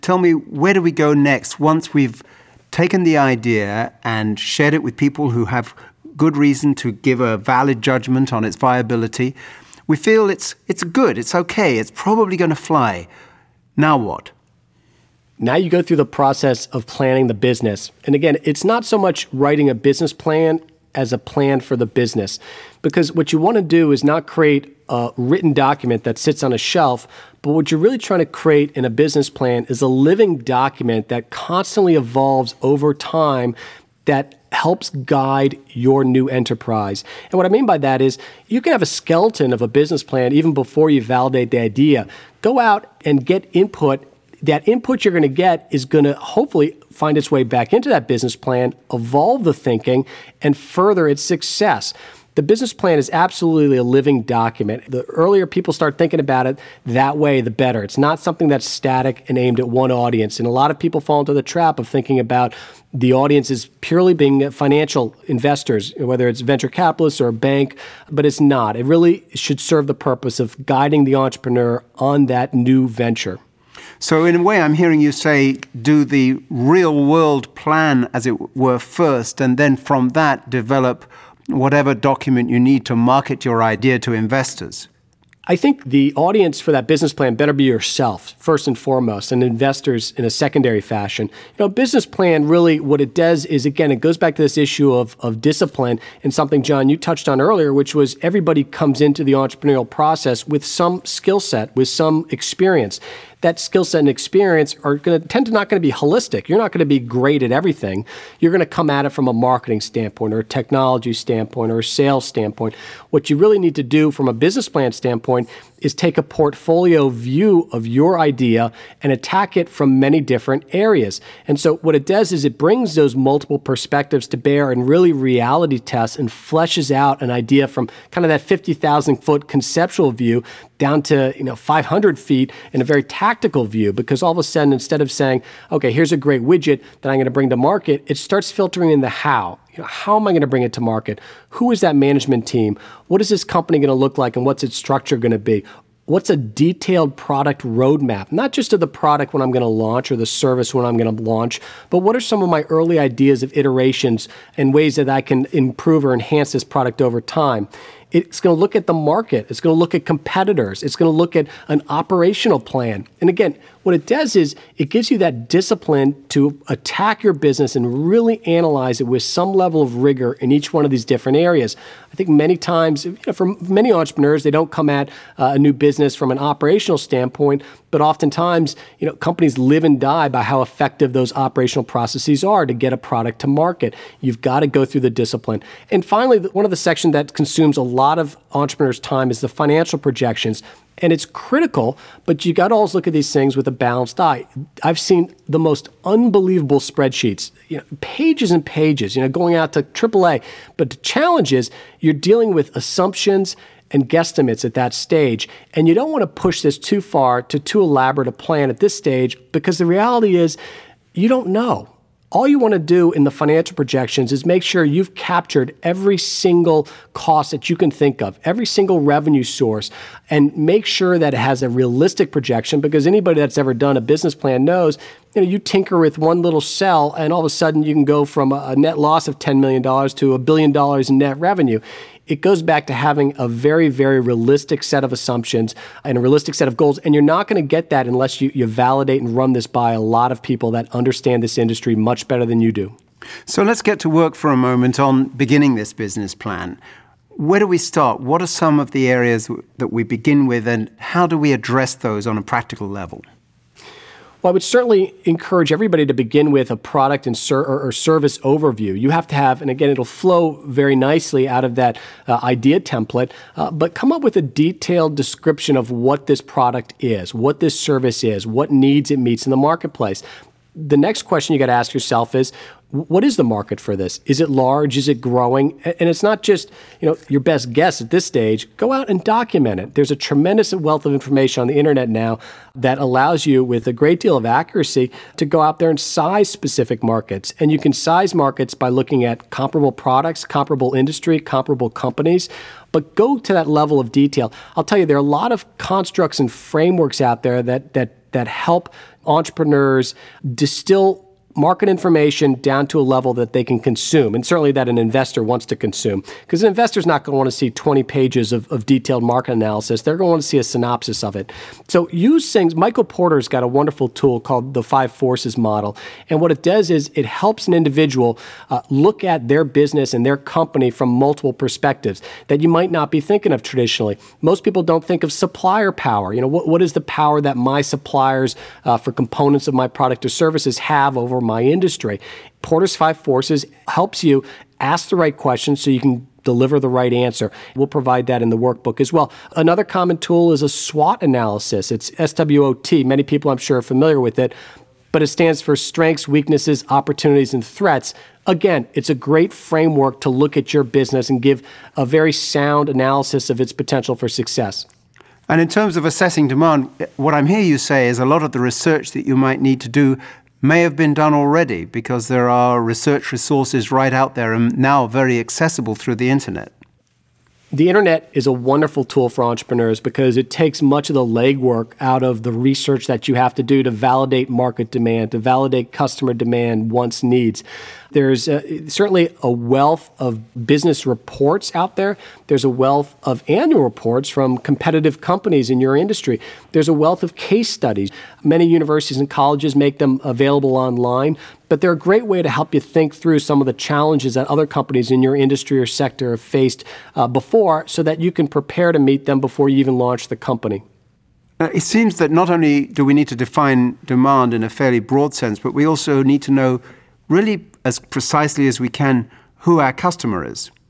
Tell me, where do we go next once we've taken the idea and shared it with people who have good reason to give a valid judgment on its viability? We feel it's good, it's okay, it's probably going to fly. Now what? Now you go through the process of planning the business. And again, it's not so much writing a business plan as a plan for the business. Because what you want to do is not create a written document that sits on a shelf, but what you're really trying to create in a business plan is a living document that constantly evolves over time that helps guide your new enterprise. And what I mean by that is you can have a skeleton of a business plan even before you validate the idea. Go out and get input. That input you're going to get is going to hopefully find its way back into that business plan, evolve the thinking, and further its success. The business plan is absolutely a living document. The earlier people start thinking about it that way, the better. It's not something that's static and aimed at one audience. And a lot of people fall into the trap of thinking about the audience as purely being financial investors, whether it's venture capitalists or a bank, but it's not. It really should serve the purpose of guiding the entrepreneur on that new venture. So in a way, I'm hearing you say, do the real world plan, as it were, first, and then from that develop whatever document you need to market your idea to investors. I think the audience for that business plan better be yourself, first and foremost, and investors in a secondary fashion. Business plan really, what it does is, again, it goes back to this issue of discipline and something, John, you touched on earlier, which was everybody comes into the entrepreneurial process with some skill set, with some experience. That skill set and experience are going to tend to not going to be holistic. You're not going to be great at everything. You're going to come at it from a marketing standpoint or a technology standpoint or a sales standpoint. What you really need to do from a business plan standpoint is take a portfolio view of your idea and attack it from many different areas. And so what it does is it brings those multiple perspectives to bear and really reality tests and fleshes out an idea from kind of that 50,000 foot conceptual view down to 500 feet in a very tactical view, because all of a sudden, instead of saying, okay, here's a great widget that I'm going to bring to market, it starts filtering in the how. How am I going to bring it to market? Who is that management team? What is this company going to look like, and what's its structure going to be? What's a detailed product roadmap? Not just of the product when I'm going to launch or the service when I'm going to launch, but what are some of my early ideas of iterations and ways that I can improve or enhance this product over time? It's going to look at the market. It's going to look at competitors. It's going to look at an operational plan. And again, what it does is it gives you that discipline to attack your business and really analyze it with some level of rigor in each one of these different areas. I think many times, for many entrepreneurs, they don't come at a new business from an operational standpoint, but oftentimes, companies live and die by how effective those operational processes are to get a product to market. You've got to go through the discipline. And finally, one of the sections that consumes a lot of entrepreneurs' time is the financial projections. And it's critical, but you got to always look at these things with a balanced eye. I've seen the most unbelievable spreadsheets, pages and pages, going out to AAA. But the challenge is you're dealing with assumptions and guesstimates at that stage. And you don't want to push this too far to too elaborate a plan at this stage, because the reality is you don't know. All you want to do in the financial projections is make sure you've captured every single cost that you can think of, every single revenue source, and make sure that it has a realistic projection, because anybody that's ever done a business plan knows, you tinker with one little cell and all of a sudden you can go from a net loss of $10 million to $1 billion in net revenue. It goes back to having a very, very realistic set of assumptions and a realistic set of goals. And you're not going to get that unless you validate and run this by a lot of people that understand this industry much better than you do. So let's get to work for a moment on beginning this business plan. Where do we start? What are some of the areas that we begin with, and how do we address those on a practical level? Well, I would certainly encourage everybody to begin with a product and or service overview. You have to have, and again, it'll flow very nicely out of that idea template, but come up with a detailed description of what this product is, what this service is, what needs it meets in the marketplace. The next question you got to ask yourself is, what is the market for this? Is it large? Is it growing? And it's not just, your best guess at this stage. Go out and document it. There's a tremendous wealth of information on the internet now that allows you, with a great deal of accuracy, to go out there and size specific markets. And you can size markets by looking at comparable products, comparable industry, comparable companies. But go to that level of detail. I'll tell you, there are a lot of constructs and frameworks out there that help entrepreneurs distill market information down to a level that they can consume, and certainly that an investor wants to consume. Because an investor's not going to want to see 20 pages of detailed market analysis. They're going to want to see a synopsis of it. So use things. Michael Porter's got a wonderful tool called the 5 Forces model. And what it does is it helps an individual look at their business and their company from multiple perspectives that you might not be thinking of traditionally. Most people don't think of supplier power. What is the power that my suppliers for components of my product or services have over my industry? Porter's 5 Forces helps you ask the right questions so you can deliver the right answer. We'll provide that in the workbook as well. Another common tool is a SWOT analysis. It's SWOT. Many people, I'm sure, are familiar with it, but it stands for strengths, weaknesses, opportunities, and threats. Again, it's a great framework to look at your business and give a very sound analysis of its potential for success. And in terms of assessing demand, what I'm hearing you say is a lot of the research that you might need to do may have been done already because there are research resources right out there and now very accessible through the internet. The internet is a wonderful tool for entrepreneurs because it takes much of the legwork out of the research that you have to do to validate market demand, to validate customer demand, wants, needs. There's certainly a wealth of business reports out there. There's a wealth of annual reports from competitive companies in your industry. There's a wealth of case studies. Many universities and colleges make them available online, but they're a great way to help you think through some of the challenges that other companies in your industry or sector have faced before so that you can prepare to meet them before you even launch the company. It seems that not only do we need to define demand in a fairly broad sense, but we also need to know really as precisely as we can who our customer is.